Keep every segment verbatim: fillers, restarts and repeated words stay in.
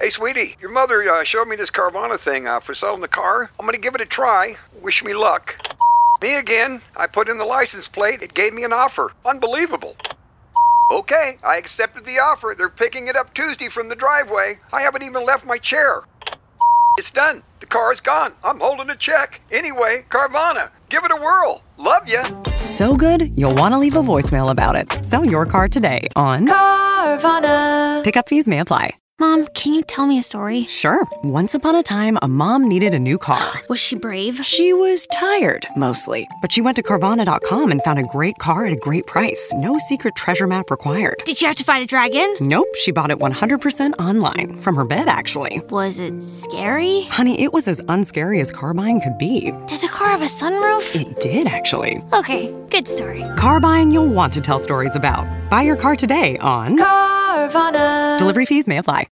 Hey, sweetie, your mother uh, showed me this Carvana thing uh, for selling the car. I'm gonna give it a try. Wish me luck. Me again. I put in the license plate. It gave me an offer. Unbelievable. Okay, I accepted the offer. They're picking it up Tuesday from the driveway. I haven't even left my chair. It's done. The car is gone. I'm holding a check. Anyway, Carvana, give it a whirl. Love ya. So good, you'll want to leave a voicemail about it. Sell your car today on Carvana. Pickup fees may apply. Mom, can you tell me a story? Sure. Once upon a time, a mom needed a new car. Was she brave? She was tired, mostly. But she went to Carvana dot com and found a great car at a great price. No secret treasure map required. Did she have to fight a dragon? Nope, she bought it one hundred percent online. From her bed, actually. Was it scary? Honey, it was as unscary as car buying could be. Did the car have a sunroof? It did, actually. Okay, good story. Car buying you'll want to tell stories about. Buy your car today on Carvana. Delivery fees may apply.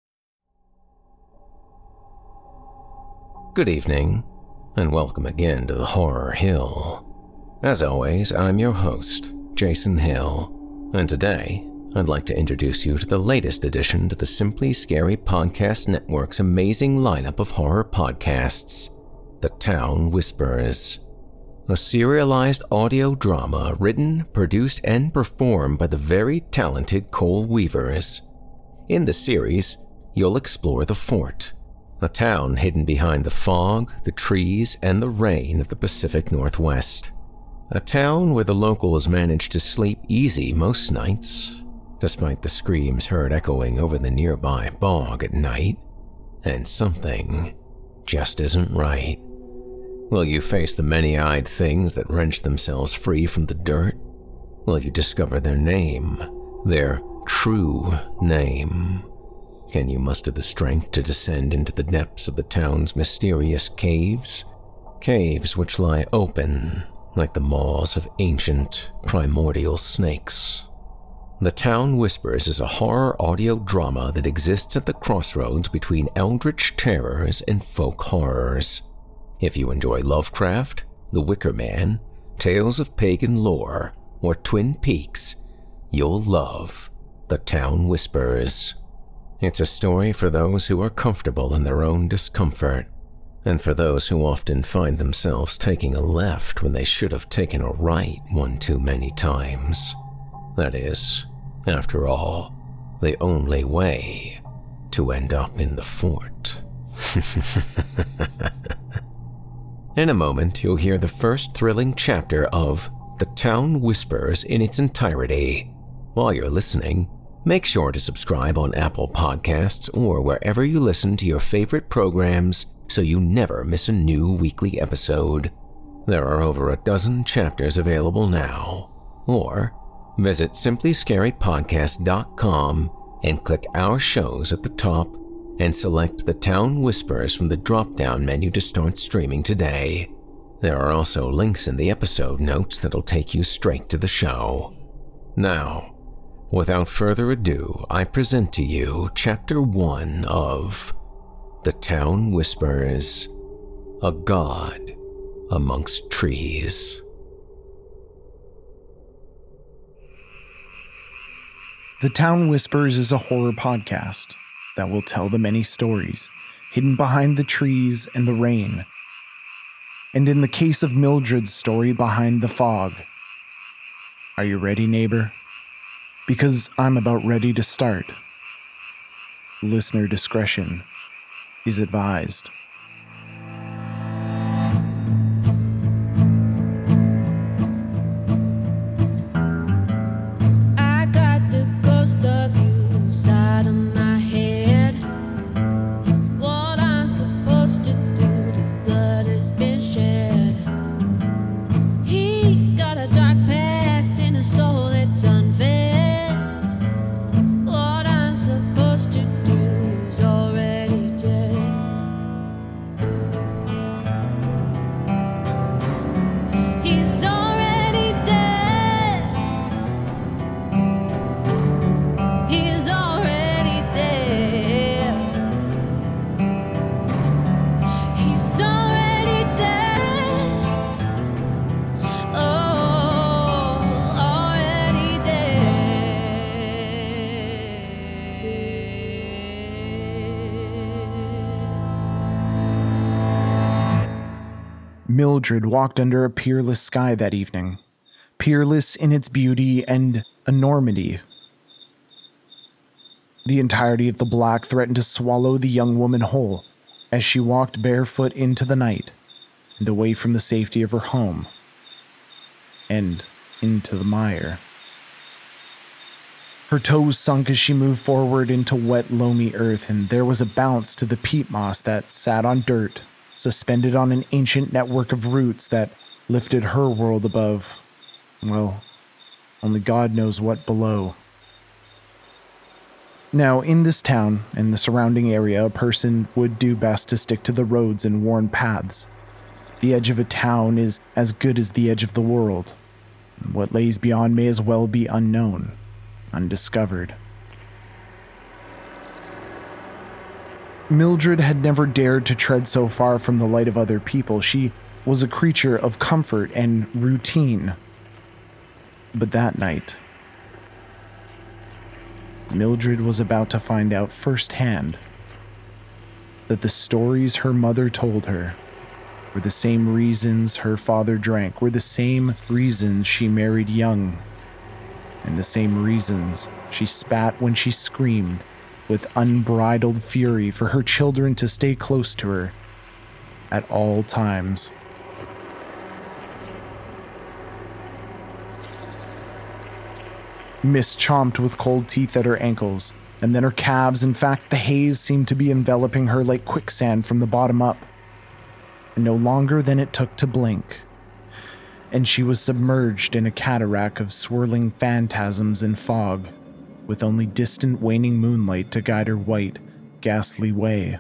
Good evening, and welcome again to the Horror Hill. As always, I'm your host, Jason Hill, and today I'd like to introduce you to the latest addition to the Simply Scary Podcast Network's amazing lineup of horror podcasts, The Town Whispers, a serialized audio drama written, produced, and performed by the very talented Cole Weavers. In the series, you'll explore the Fort, a town hidden behind the fog, the trees, and the rain of the Pacific Northwest. A town where the locals manage to sleep easy most nights, despite the screams heard echoing over the nearby bog at night. And something just isn't right. Will you face the many-eyed things that wrench themselves free from the dirt? Will you discover their name, their true name? Can you muster the strength to descend into the depths of the town's mysterious caves? Caves which lie open like the maws of ancient, primordial snakes. The Town Whispers is a horror audio drama that exists at the crossroads between eldritch terrors and folk horrors. If you enjoy Lovecraft, The Wicker Man, tales of pagan lore, or Twin Peaks, you'll love The Town Whispers. It's a story for those who are comfortable in their own discomfort, and for those who often find themselves taking a left when they should have taken a right one too many times. That is, after all, the only way to end up in the fort. In a moment, you'll hear the first thrilling chapter of The Town Whispers in its entirety. While you're listening, make sure to subscribe on Apple Podcasts or wherever you listen to your favorite programs so you never miss a new weekly episode. There are over a dozen chapters available now. Or visit simply scary podcast dot com and click our shows at the top and select The Town Whispers from the drop-down menu to start streaming today. There are also links in the episode notes that'll take you straight to the show. Now, without further ado, I present to you Chapter one of The Town Whispers, A God Amongst Trees. The Town Whispers is a horror podcast that will tell the many stories hidden behind the trees and the rain. And in the case of Mildred's story, behind the fog. Are you ready, neighbor? Because I'm about ready to start. Listener discretion is advised. I got the ghost of you inside of my head. What I'm supposed to do, the blood has been shed. He got a dark past in a soul that's unfed. Mildred walked under a peerless sky that evening, peerless in its beauty and enormity. The entirety of the black threatened to swallow the young woman whole as she walked barefoot into the night and away from the safety of her home and into the mire. Her toes sunk as she moved forward into wet, loamy earth, and there was a bounce to the peat moss that sat on dirt, suspended on an ancient network of roots that lifted her world above, well, only God knows what below. Now, in this town and the surrounding area, a person would do best to stick to the roads and worn paths. The edge of a town is as good as the edge of the world. What lays beyond may as well be unknown, undiscovered. Mildred had never dared to tread so far from the light of other people. She was a creature of comfort and routine. But that night, Mildred was about to find out firsthand that the stories her mother told her were the same reasons her father drank, were the same reasons she married young, and the same reasons she spat when she screamed with unbridled fury for her children to stay close to her at all times. Miss chomped with cold teeth at her ankles, and then her calves. In fact, the haze seemed to be enveloping her like quicksand from the bottom up. And no longer than it took to blink, and she was submerged in a cataract of swirling phantasms and fog, with only distant waning moonlight to guide her white, ghastly way.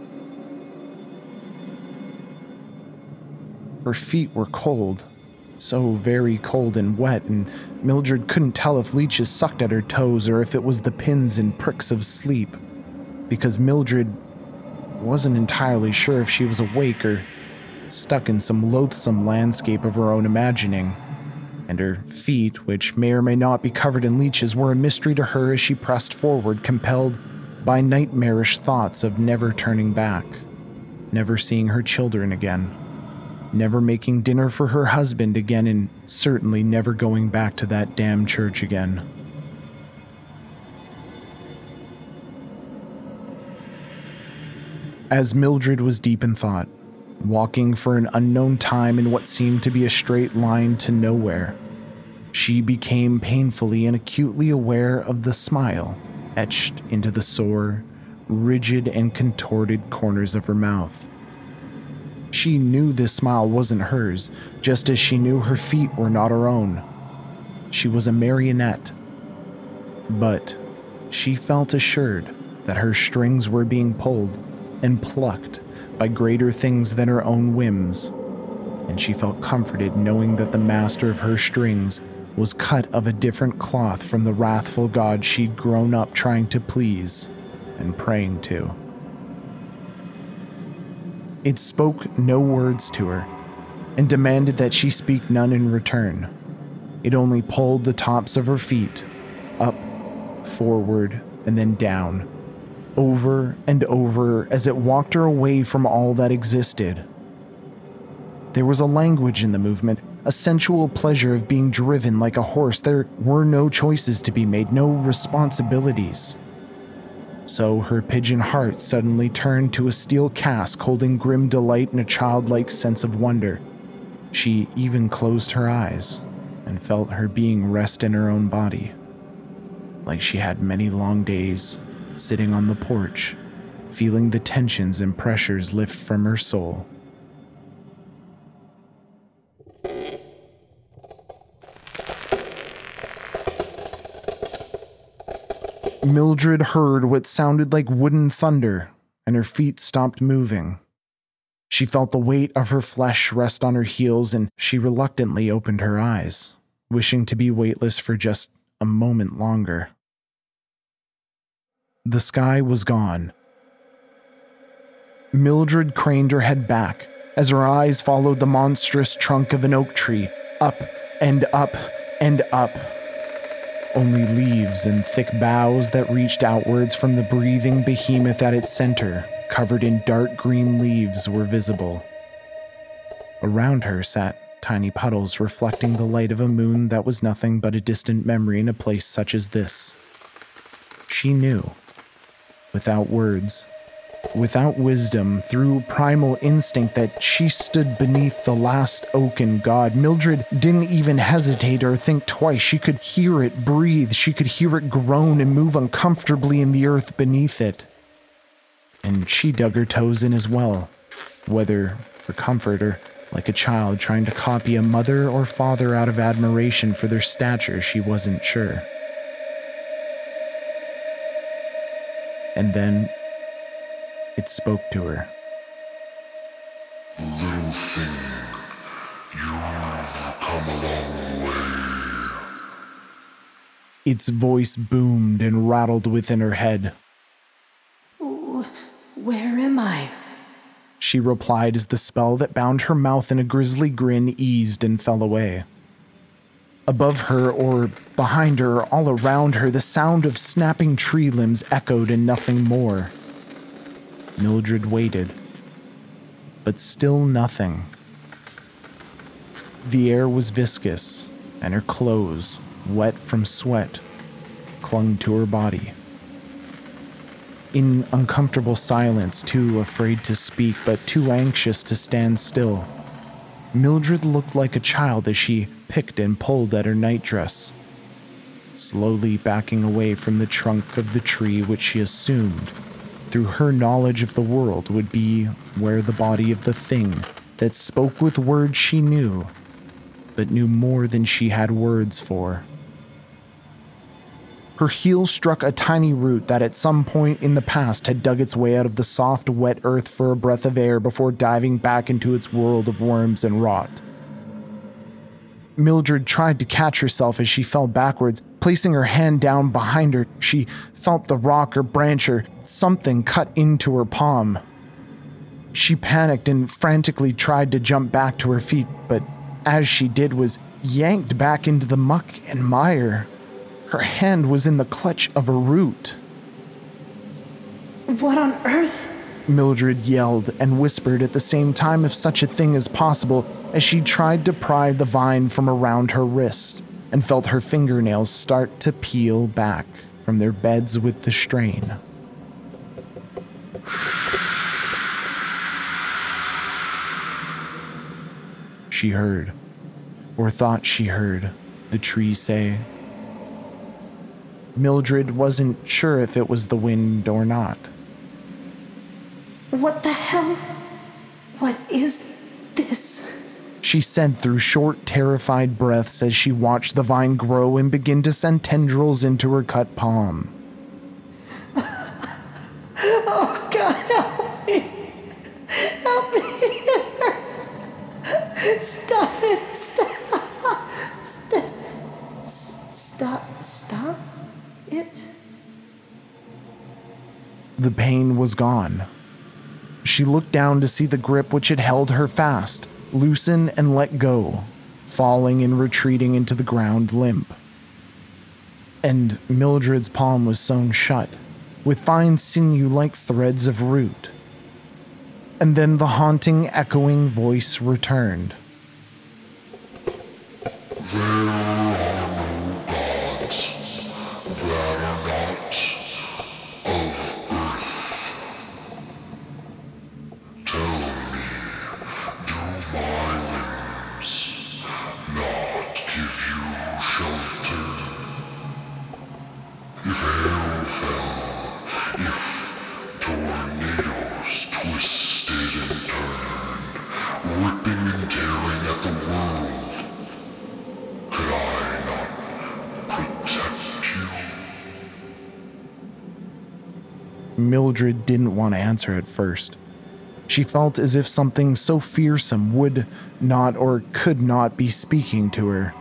Her feet were cold, so very cold and wet, and Mildred couldn't tell if leeches sucked at her toes or if it was the pins and pricks of sleep, because Mildred wasn't entirely sure if she was awake or stuck in some loathsome landscape of her own imagining, and her feet, which may or may not be covered in leeches, were a mystery to her as she pressed forward, compelled by nightmarish thoughts of never turning back, never seeing her children again, never making dinner for her husband again, and certainly never going back to that damn church again. As Mildred was deep in thought, walking for an unknown time in what seemed to be a straight line to nowhere, she became painfully and acutely aware of the smile etched into the sore, rigid and contorted corners of her mouth. She knew this smile wasn't hers, just as she knew her feet were not her own. She was a marionette, but she felt assured that her strings were being pulled and plucked by greater things than her own whims, and she felt comforted knowing that the master of her strings was cut of a different cloth from the wrathful God she'd grown up trying to please and praying to. It spoke no words to her, and demanded that she speak none in return. It only pulled the tops of her feet, up, forward, and then down, over and over as it walked her away from all that existed. There was a language in the movement, a sensual pleasure of being driven like a horse. There were no choices to be made, no responsibilities. So her pigeon heart suddenly turned to a steel cask holding grim delight and a childlike sense of wonder. She even closed her eyes and felt her being rest in her own body, like she had many long days sitting on the porch, feeling the tensions and pressures lift from her soul. Mildred heard what sounded like wooden thunder, and her feet stopped moving. She felt the weight of her flesh rest on her heels, and she reluctantly opened her eyes, wishing to be weightless for just a moment longer. The sky was gone. Mildred craned her head back as her eyes followed the monstrous trunk of an oak tree, up and up and up. Only leaves and thick boughs that reached outwards from the breathing behemoth at its center, covered in dark green leaves, were visible. Around her sat tiny puddles reflecting the light of a moon that was nothing but a distant memory in a place such as this. She knew, without words, without wisdom, through primal instinct, that she stood beneath the last oaken god. Mildred didn't even hesitate or think twice. She could hear it breathe. She could hear it groan and move uncomfortably in the earth beneath it. And she dug her toes in as well, whether for comfort or like a child trying to copy a mother or father out of admiration for their stature, she wasn't sure. And then it spoke to her. Little thing, you've come a long way. Its voice boomed and rattled within her head. Where am I? She replied as the spell that bound her mouth in a grisly grin eased and fell away. Above her, or behind her, all around her, the sound of snapping tree limbs echoed and nothing more. Mildred waited, but still nothing. The air was viscous, and her clothes, wet from sweat, clung to her body. In uncomfortable silence, too afraid to speak, but too anxious to stand still, Mildred looked like a child as she picked and pulled at her nightdress, slowly backing away from the trunk of the tree which she assumed, through her knowledge of the world, would be where the body of the thing that spoke with words she knew, but knew more than she had words for. Her heel struck a tiny root that at some point in the past had dug its way out of the soft, wet earth for a breath of air before diving back into its world of worms and rot. Mildred tried to catch herself as she fell backwards. Placing her hand down behind her, she felt the rock or branch or something cut into her palm. She panicked and frantically tried to jump back to her feet, but as she did was yanked back into the muck and mire. Her hand was in the clutch of a root. What on earth? Mildred yelled and whispered at the same time if such a thing as possible as she tried to pry the vine from around her wrist and felt her fingernails start to peel back from their beds with the strain. She heard, or thought she heard, the tree say. Mildred wasn't sure if it was the wind or not. What the hell? What is this? She said through short, terrified breaths as she watched the vine grow and begin to send tendrils into her cut palm. Oh, God, help me. Help me. It hurts. Stop it. Stop. Stop. Stop. Stop it. The pain was gone. She looked down to see the grip which had held her fast loosen and let go, falling and retreating into the ground limp. And Mildred's palm was sewn shut, with fine sinew like threads of root. And then the haunting, echoing voice returned. There are no gods that are not of earth. Tell me, do my limbs not give you shelter? If hail fell, if tornadoes twisted and turned, ripping and tearing at the world, could I not protect you? Mildred didn't want to answer at first. She felt as if something so fearsome would not or could not be speaking to her.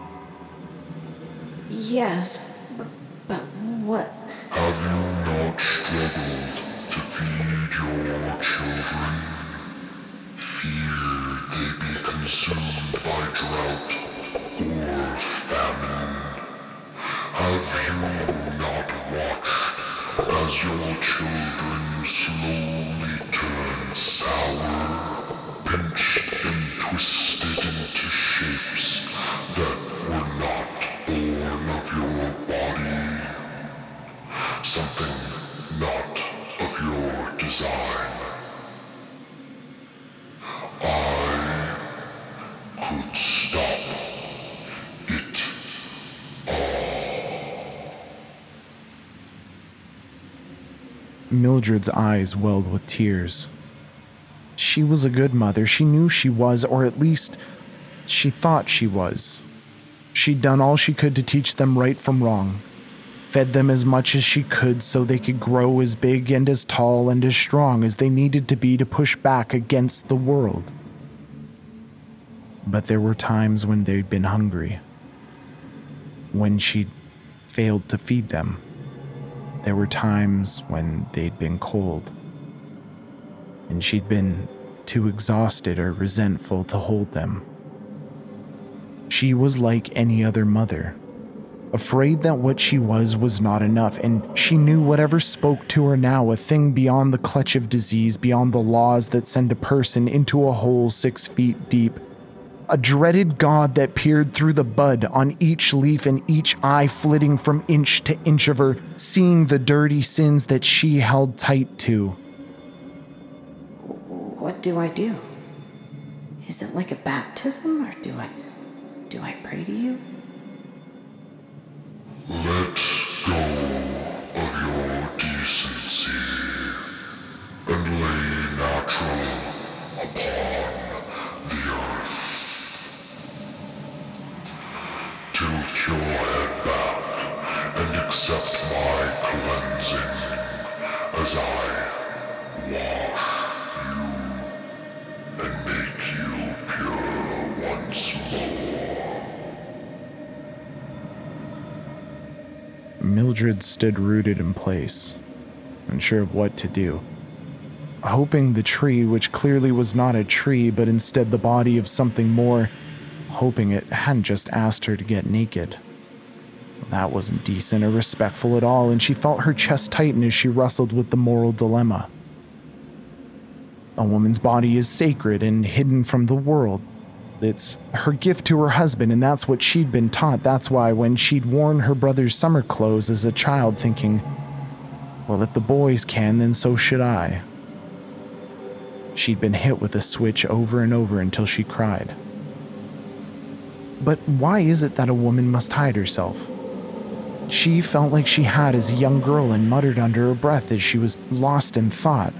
Yes, b- but what? Have you not struggled to feed your children? Feared they be consumed by drought or famine? Have you not watched as your children slowly turn sour, pinched and twisted? design. I could stop it all. Mildred's eyes welled with tears. She was a good mother. She knew she was, or at least she thought she was. She'd done all she could to teach them right from wrong, fed them as much as she could so they could grow as big and as tall and as strong as they needed to be to push back against the world. But there were times when they'd been hungry, when she'd failed to feed them. There were times when they'd been cold, and she'd been too exhausted or resentful to hold them. She was like any other mother, afraid that what she was was not enough, and she knew whatever spoke to her now, a thing beyond the clutch of disease, beyond the laws that send a person into a hole six feet deep, a dreaded god that peered through the bud on each leaf and each eye, flitting from inch to inch of her, seeing the dirty sins that she held tight to. What do I do? Is it like a baptism, or do I do I pray to you? Let go of your decency and lay natural upon the earth. Tilt your head back and accept my cleansing as I wash you and make you pure once more. Mildred stood rooted in place, unsure of what to do, hoping the tree, which clearly was not a tree but instead the body of something more, hoping it hadn't just asked her to get naked. That wasn't decent or respectful at all, and she felt her chest tighten as she wrestled with the moral dilemma. A woman's body is sacred and hidden from the world. It's her gift to her husband, and that's what she'd been taught. That's why when she'd worn her brother's summer clothes as a child, thinking, well, if the boys can, then so should I. She'd been hit with a switch over and over until she cried. But why is it that a woman must hide herself? She felt like she had as a young girl and muttered under her breath as she was lost in thought.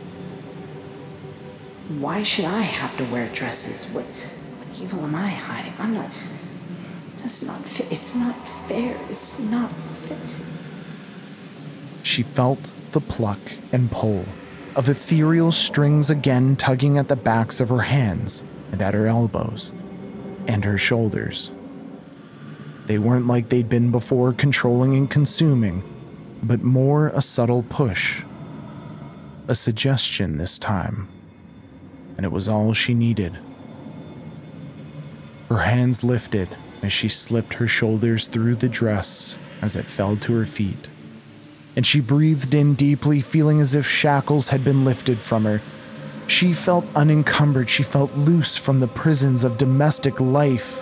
Why should I have to wear dresses? What, what evil am I hiding? I'm not... That's not fair. It's not fair. It's not fair. She felt the pluck and pull of ethereal strings again tugging at the backs of her hands and at her elbows and her shoulders. They weren't like they'd been before, controlling and consuming, but more a subtle push. A suggestion this time. And it was all she needed. Her hands lifted as she slipped her shoulders through the dress as it fell to her feet. And she breathed in deeply, feeling as if shackles had been lifted from her. She felt unencumbered. She felt loose from the prisons of domestic life.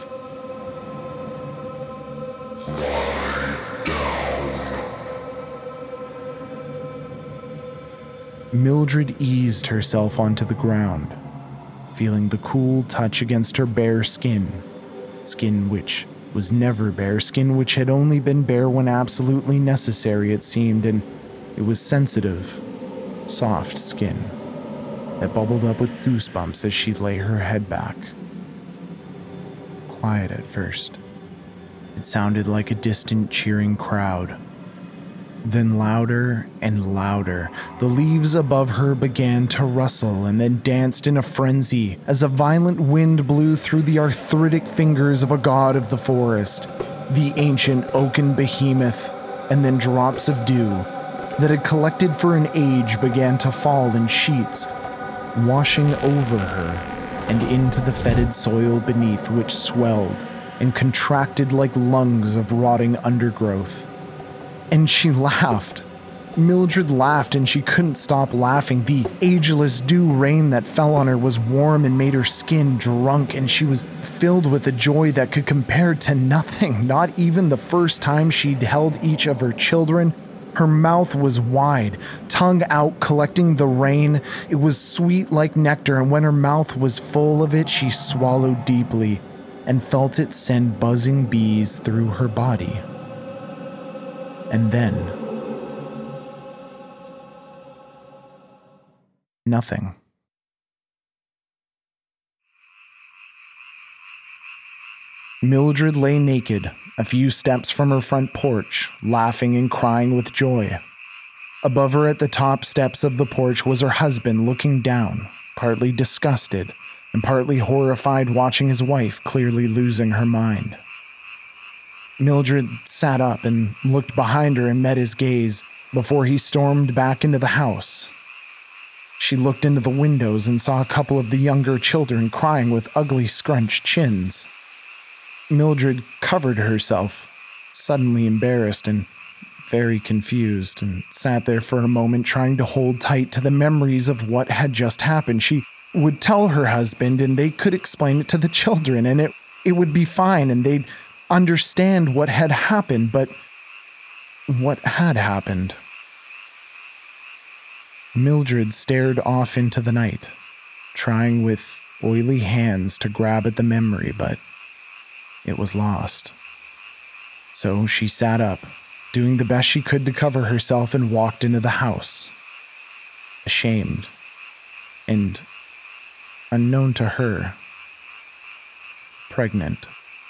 Mildred eased herself onto the ground, feeling the cool touch against her bare skin. Skin which was never bare, skin which had only been bare when absolutely necessary, it seemed, and it was sensitive, soft skin that bubbled up with goosebumps as she lay her head back. Quiet at first. It sounded like a distant cheering crowd. Then louder and louder, the leaves above her began to rustle and then danced in a frenzy as a violent wind blew through the arthritic fingers of a god of the forest, the ancient oaken behemoth, and then drops of dew that had collected for an age began to fall in sheets, washing over her and into the fetid soil beneath, which swelled and contracted like lungs of rotting undergrowth. And she laughed. Mildred laughed, and she couldn't stop laughing. The ageless dew rain that fell on her was warm and made her skin drunk, and she was filled with a joy that could compare to nothing, not even the first time she'd held each of her children, Her mouth was wide, tongue out collecting the rain. It was sweet like nectar, and when her mouth was full of it, she swallowed deeply and felt it send buzzing bees through her body. And then, nothing. Mildred lay naked, a few steps from her front porch, laughing and crying with joy. Above her at the top steps of the porch was her husband looking down, partly disgusted and partly horrified, watching his wife clearly losing her mind. Mildred sat up and looked behind her and met his gaze before he stormed back into the house. She looked into the windows and saw a couple of the younger children crying with ugly scrunched chins. Mildred covered herself, suddenly embarrassed and very confused, and sat there for a moment trying to hold tight to the memories of what had just happened. She would tell her husband and they could explain it to the children and it, it would be fine and they'd understand what had happened, but what had happened? Mildred stared off into the night, trying with oily hands to grab at the memory, but it was lost. So she sat up, doing the best she could to cover herself, and walked into the house. Ashamed, and, unknown to her, pregnant.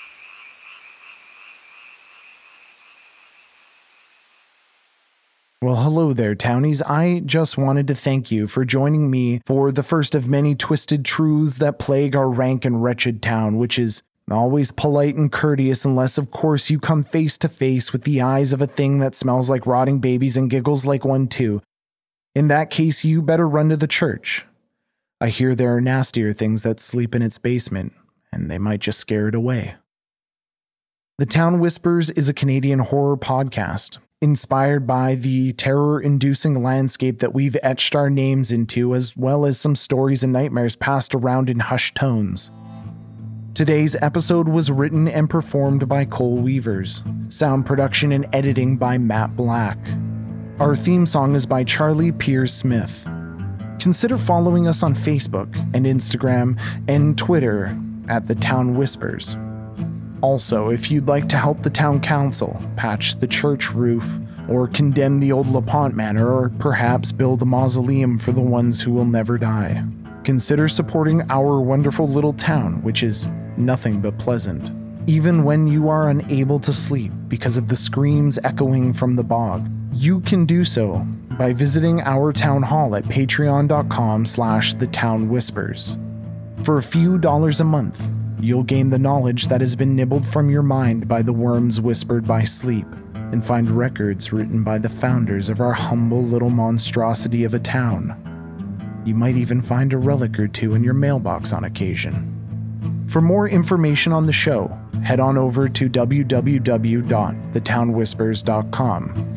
Well, hello there, townies. I just wanted to thank you for joining me for the first of many twisted truths that plague our rank and wretched town, which is always polite and courteous unless, of course, you come face to face with the eyes of a thing that smells like rotting babies and giggles like one too. In that case, you better run to the church. I hear there are nastier things that sleep in its basement, and they might just scare it away. The Town Whispers is a Canadian horror podcast, inspired by the terror-inducing landscape that we've etched our names into, as well as some stories and nightmares passed around in hushed tones. Today's episode was written and performed by Cole Weavers. Sound production and editing by Matt Black. Our theme song is by Charlie Pierce Smith. Consider following us on Facebook and Instagram and Twitter at The Town Whispers. Also, if you'd like to help the town council patch the church roof, or condemn the old LaPont Manor, or perhaps build a mausoleum for the ones who will never die, consider supporting our wonderful little town, which is nothing but pleasant, even when you are unable to sleep because of the screams echoing from the bog. You can do so by visiting our town hall at patreon.com slash the town whispers. For a few dollars a month, you'll gain the knowledge that has been nibbled from your mind by the worms whispered by sleep, and find records written by the founders of our humble little monstrosity of a town. You might even find a relic or two in your mailbox on occasion. For more information on the show, head on over to w w w dot the town whispers dot com